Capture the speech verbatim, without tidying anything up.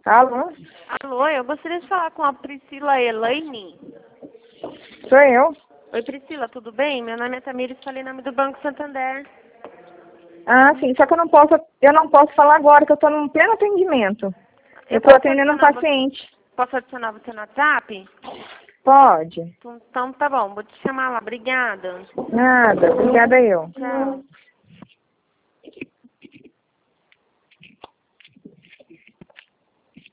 Alô? Alô, eu gostaria de falar com a Priscila Elaine. Sou eu. Oi, Priscila, tudo bem? Meu nome é Tamires, falei em nome do Banco Santander. Ah, sim, só que eu não posso, eu não posso falar agora, que eu estou num pleno atendimento. Eu estou atendendo um paciente. Você, posso adicionar você no WhatsApp? Pode. Então tá bom, vou te chamar lá. Obrigada. Nada, obrigada eu. Tchau.